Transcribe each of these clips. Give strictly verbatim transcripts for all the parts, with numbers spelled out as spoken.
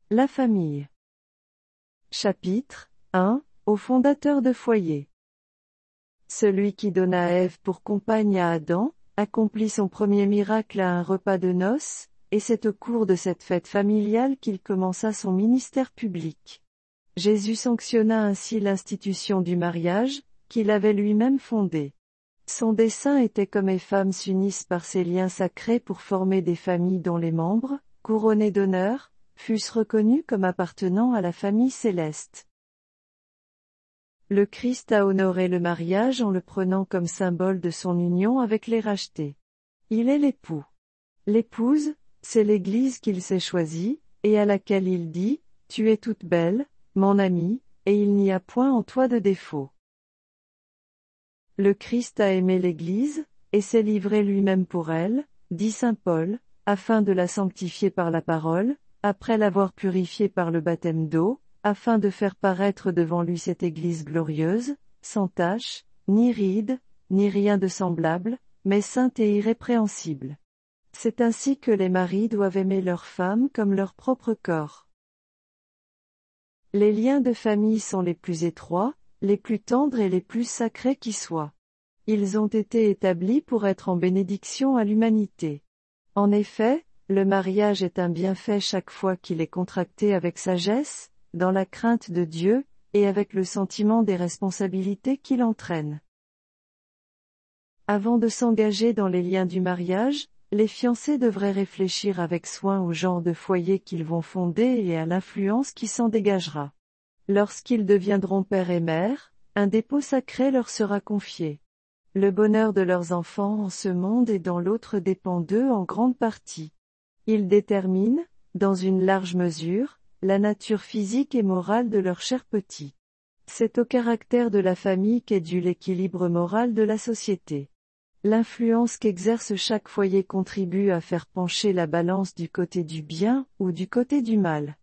La famille. Chapitre un. Au fondateur de foyer. Celui qui donna Ève pour compagne à Adam, accomplit son premier miracle à un repas de noces, et c'est au cours de cette fête familiale qu'il commença son ministère public. Jésus sanctionna ainsi l'institution du mariage, qu'il avait lui-même fondée. Son dessein était qu'hommes et femmes s'unissent par ces liens sacrés pour former des familles dont les membres, couronnés d'honneur, fussent reconnus comme appartenant à la famille céleste. Le Christ a honoré le mariage en le prenant comme symbole de son union avec les rachetés. Il est l'époux. L'épouse, c'est l'Église qu'il s'est choisie, et à laquelle il dit, « Tu es toute belle, mon amie, et il n'y a point en toi de défaut. » Le Christ a aimé l'Église, et s'est livré lui-même pour elle, dit saint Paul, afin de la sanctifier par la parole, après l'avoir purifiée par le baptême d'eau, afin de faire paraître devant lui cette Église glorieuse, sans tache, ni ride, ni rien de semblable, mais sainte et irrépréhensible. C'est ainsi que les maris doivent aimer leurs femmes comme leur propre corps. Les liens de famille sont les plus étroits, les plus tendres et les plus sacrés qui soient. Ils ont été établis pour être en bénédiction à l'humanité. En effet, le mariage est un bienfait chaque fois qu'il est contracté avec sagesse, dans la crainte de Dieu, et avec le sentiment des responsabilités qu'il entraîne. Avant de s'engager dans les liens du mariage, les fiancés devraient réfléchir avec soin au genre de foyer qu'ils vont fonder et à l'influence qui s'en dégagera. Lorsqu'ils deviendront père et mère, un dépôt sacré leur sera confié. Le bonheur de leurs enfants en ce monde et dans l'autre dépend d'eux en grande partie. Ils déterminent, dans une large mesure, la nature physique et morale de leurs chers petits. C'est au caractère de la famille qu'est dû l'équilibre moral de la société. L'influence qu'exerce chaque foyer contribue à faire pencher la balance du côté du bien ou du côté du mal.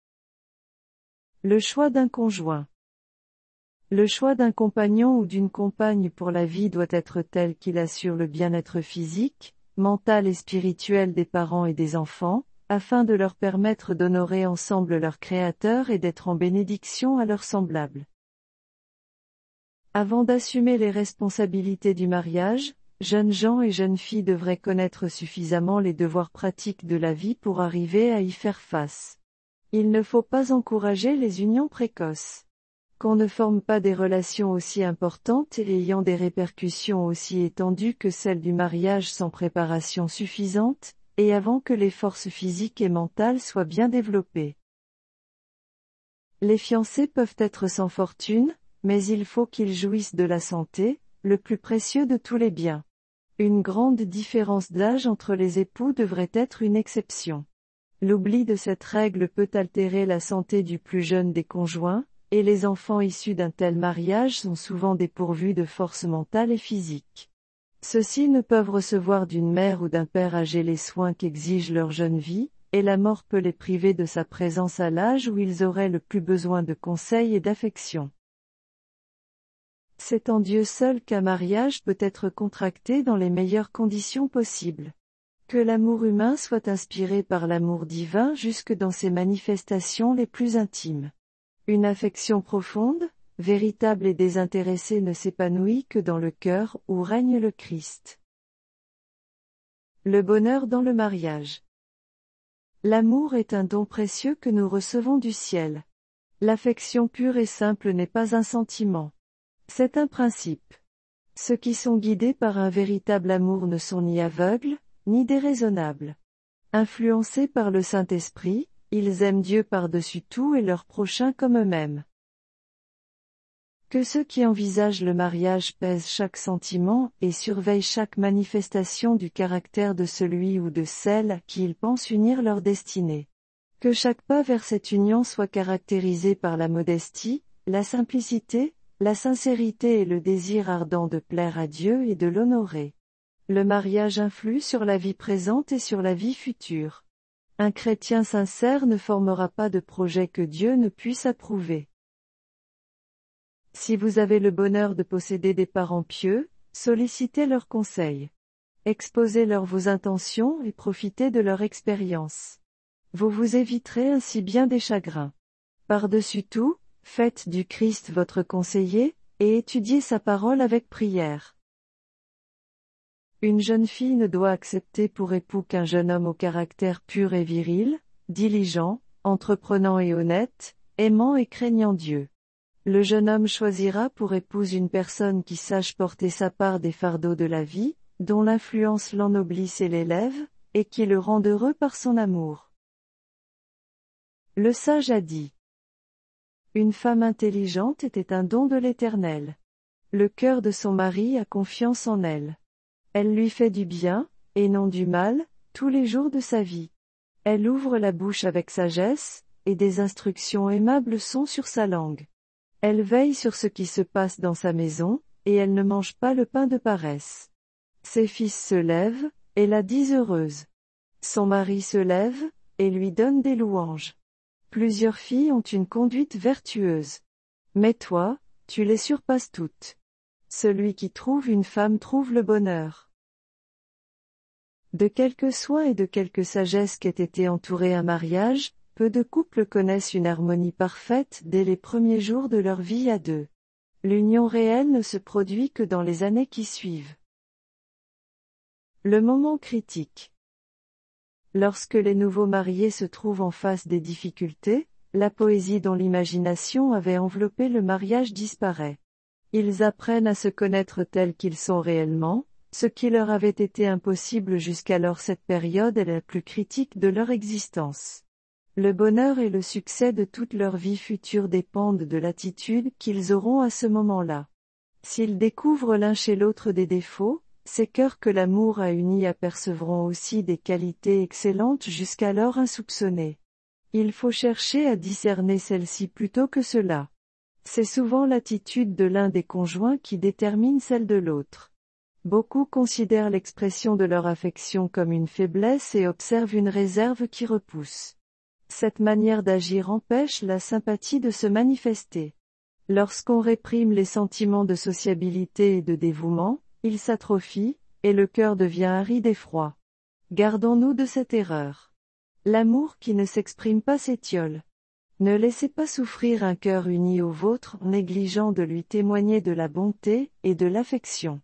Le choix d'un conjoint. Le choix d'un compagnon ou d'une compagne pour la vie doit être tel qu'il assure le bien-être physique, mental et spirituel des parents et des enfants, afin de leur permettre d'honorer ensemble leur Créateur et d'être en bénédiction à leurs semblables. Avant d'assumer les responsabilités du mariage, jeunes gens et jeunes filles devraient connaître suffisamment les devoirs pratiques de la vie pour arriver à y faire face. Il ne faut pas encourager les unions précoces. Qu'on ne forme pas des relations aussi importantes et ayant des répercussions aussi étendues que celles du mariage sans préparation suffisante, et avant que les forces physiques et mentales soient bien développées. Les fiancés peuvent être sans fortune, mais il faut qu'ils jouissent de la santé, le plus précieux de tous les biens. Une grande différence d'âge entre les époux devrait être une exception. L'oubli de cette règle peut altérer la santé du plus jeune des conjoints, et les enfants issus d'un tel mariage sont souvent dépourvus de force mentale et physique. Ceux-ci ne peuvent recevoir d'une mère ou d'un père âgé les soins qu'exige leur jeune vie, et la mort peut les priver de sa présence à l'âge où ils auraient le plus besoin de conseils et d'affection. C'est en Dieu seul qu'un mariage peut être contracté dans les meilleures conditions possibles. Que l'amour humain soit inspiré par l'amour divin jusque dans ses manifestations les plus intimes. Une affection profonde, véritable et désintéressée ne s'épanouit que dans le cœur où règne le Christ. Le bonheur dans le mariage. L'amour est un don précieux que nous recevons du ciel. L'affection pure et simple n'est pas un sentiment. C'est un principe. Ceux qui sont guidés par un véritable amour ne sont ni aveugles, ni déraisonnables. Influencés par le Saint-Esprit, ils aiment Dieu par-dessus tout et leur prochain comme eux-mêmes. Que ceux qui envisagent le mariage pèsent chaque sentiment et surveillent chaque manifestation du caractère de celui ou de celle à qui ils pensent unir leur destinée. Que chaque pas vers cette union soit caractérisé par la modestie, la simplicité, la sincérité et le désir ardent de plaire à Dieu et de l'honorer. Le mariage influe sur la vie présente et sur la vie future. Un chrétien sincère ne formera pas de projet que Dieu ne puisse approuver. Si vous avez le bonheur de posséder des parents pieux, sollicitez leurs conseils. Exposez-leur vos intentions et profitez de leur expérience. Vous vous éviterez ainsi bien des chagrins. Par-dessus tout, faites du Christ votre conseiller, et étudiez sa parole avec prière. Une jeune fille ne doit accepter pour époux qu'un jeune homme au caractère pur et viril, diligent, entreprenant et honnête, aimant et craignant Dieu. Le jeune homme choisira pour épouse une personne qui sache porter sa part des fardeaux de la vie, dont l'influence l'ennoblisse et l'élève, et qui le rende heureux par son amour. Le sage a dit. Une femme intelligente était un don de l'Éternel. Le cœur de son mari a confiance en elle. Elle lui fait du bien, et non du mal, tous les jours de sa vie. Elle ouvre la bouche avec sagesse, et des instructions aimables sont sur sa langue. Elle veille sur ce qui se passe dans sa maison, et elle ne mange pas le pain de paresse. Ses fils se lèvent, et la disent heureuse. Son mari se lève, et lui donne des louanges. Plusieurs filles ont une conduite vertueuse. Mais toi, tu les surpasses toutes. Celui qui trouve une femme trouve le bonheur. De quelque soin et de quelque sagesse qu'ait été entouré un mariage, peu de couples connaissent une harmonie parfaite dès les premiers jours de leur vie à deux. L'union réelle ne se produit que dans les années qui suivent. Le moment critique. Lorsque les nouveaux mariés se trouvent en face des difficultés, la poésie dont l'imagination avait enveloppé le mariage disparaît. Ils apprennent à se connaître tels qu'ils sont réellement, ce qui leur avait été impossible jusqu'alors. Cette période est la plus critique de leur existence. Le bonheur et le succès de toute leur vie future dépendent de l'attitude qu'ils auront à ce moment-là. S'ils découvrent l'un chez l'autre des défauts, ces cœurs que l'amour a unis apercevront aussi des qualités excellentes jusqu'alors insoupçonnées. Il faut chercher à discerner celles-ci plutôt que cela. C'est souvent l'attitude de l'un des conjoints qui détermine celle de l'autre. Beaucoup considèrent l'expression de leur affection comme une faiblesse et observent une réserve qui repousse. Cette manière d'agir empêche la sympathie de se manifester. Lorsqu'on réprime les sentiments de sociabilité et de dévouement, ils s'atrophient, et le cœur devient aride et froid. Gardons-nous de cette erreur. L'amour qui ne s'exprime pas s'étiole. Ne laissez pas souffrir un cœur uni au vôtre en négligeant de lui témoigner de la bonté et de l'affection.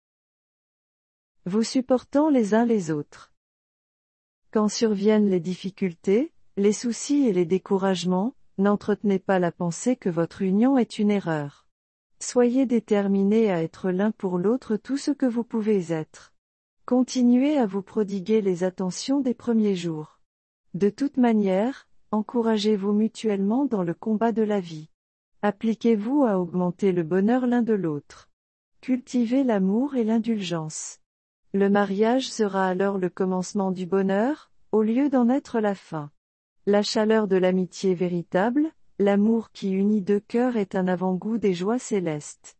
Vous supportant les uns les autres. Quand surviennent les difficultés, les soucis et les découragements, n'entretenez pas la pensée que votre union est une erreur. Soyez déterminés à être l'un pour l'autre tout ce que vous pouvez être. Continuez à vous prodiguer les attentions des premiers jours. De toute manière, encouragez-vous mutuellement dans le combat de la vie. Appliquez-vous à augmenter le bonheur l'un de l'autre. Cultivez l'amour et l'indulgence. Le mariage sera alors le commencement du bonheur, au lieu d'en être la fin. La chaleur de l'amitié véritable, l'amour qui unit deux cœurs est un avant-goût des joies célestes.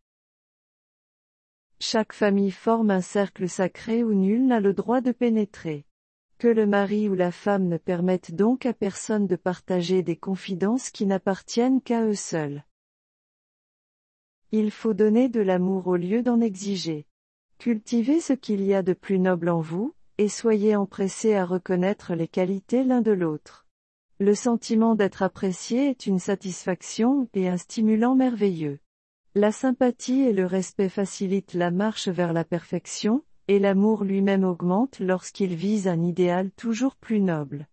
Chaque famille forme un cercle sacré où nul n'a le droit de pénétrer. Que le mari ou la femme ne permettent donc à personne de partager des confidences qui n'appartiennent qu'à eux seuls. Il faut donner de l'amour au lieu d'en exiger. Cultivez ce qu'il y a de plus noble en vous, et soyez empressés à reconnaître les qualités l'un de l'autre. Le sentiment d'être apprécié est une satisfaction et un stimulant merveilleux. La sympathie et le respect facilitent la marche vers la perfection, et l'amour lui-même augmente lorsqu'il vise un idéal toujours plus noble.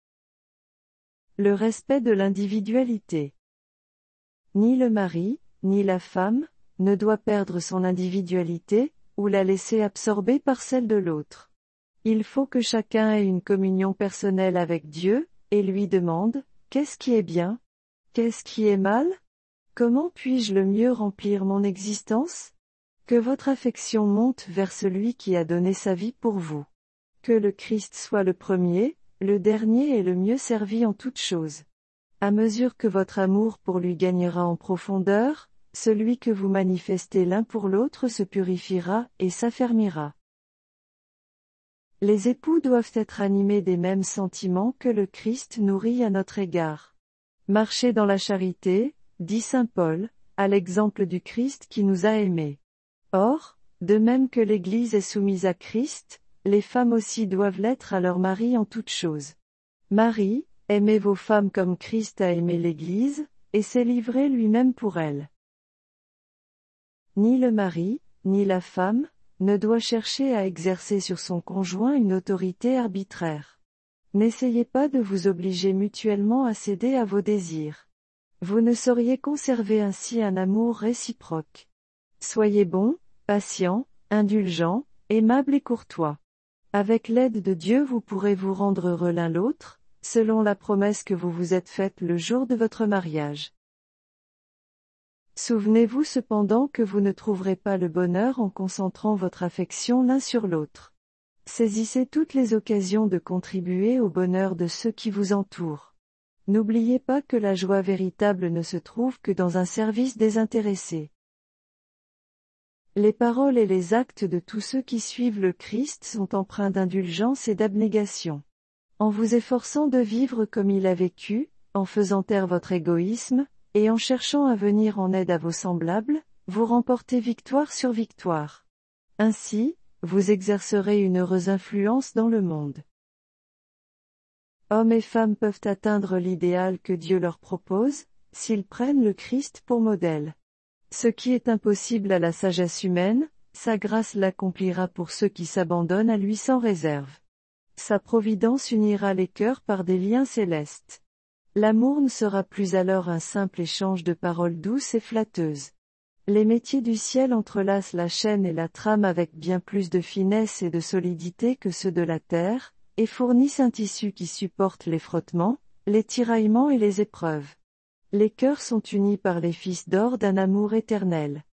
Le respect de l'individualité. Ni le mari, ni la femme, ne doit perdre son individualité, ou la laisser absorber par celle de l'autre. Il faut que chacun ait une communion personnelle avec Dieu, et lui demande, qu'est-ce qui est bien? Qu'est-ce qui est mal? Comment puis-je le mieux remplir mon existence? Que votre affection monte vers celui qui a donné sa vie pour vous. Que le Christ soit le premier, le dernier et le mieux servi en toutes choses. À mesure que votre amour pour lui gagnera en profondeur, celui que vous manifestez l'un pour l'autre se purifiera et s'affermira. Les époux doivent être animés des mêmes sentiments que le Christ nourrit à notre égard. Marchez dans la charité, dit saint Paul, à l'exemple du Christ qui nous a aimés. Or, de même que l'Église est soumise à Christ, les femmes aussi doivent l'être à leur mari en toutes choses. Marie, Aimez vos femmes comme Christ a aimé l'Église, et s'est livré lui-même pour elle. Ni le mari, ni la femme, ne doit chercher à exercer sur son conjoint une autorité arbitraire. N'essayez pas de vous obliger mutuellement à céder à vos désirs. Vous ne sauriez conserver ainsi un amour réciproque. Soyez bon, patient, indulgent, aimable et courtois. Avec l'aide de Dieu vous pourrez vous rendre heureux l'un l'autre, selon la promesse que vous vous êtes faite le jour de votre mariage. Souvenez-vous cependant que vous ne trouverez pas le bonheur en concentrant votre affection l'un sur l'autre. Saisissez toutes les occasions de contribuer au bonheur de ceux qui vous entourent. N'oubliez pas que la joie véritable ne se trouve que dans un service désintéressé. Les paroles et les actes de tous ceux qui suivent le Christ sont empreints d'indulgence et d'abnégation. En vous efforçant de vivre comme il a vécu, en faisant taire votre égoïsme, et en cherchant à venir en aide à vos semblables, vous remportez victoire sur victoire. Ainsi, vous exercerez une heureuse influence dans le monde. Hommes et femmes peuvent atteindre l'idéal que Dieu leur propose, s'ils prennent le Christ pour modèle. Ce qui est impossible à la sagesse humaine, sa grâce l'accomplira pour ceux qui s'abandonnent à lui sans réserve. Sa providence unira les cœurs par des liens célestes. L'amour ne sera plus alors un simple échange de paroles douces et flatteuses. Les métiers du ciel entrelacent la chaîne et la trame avec bien plus de finesse et de solidité que ceux de la terre, et fournissent un tissu qui supporte les frottements, les tiraillements et les épreuves. Les cœurs sont unis par les fils d'or d'un amour éternel.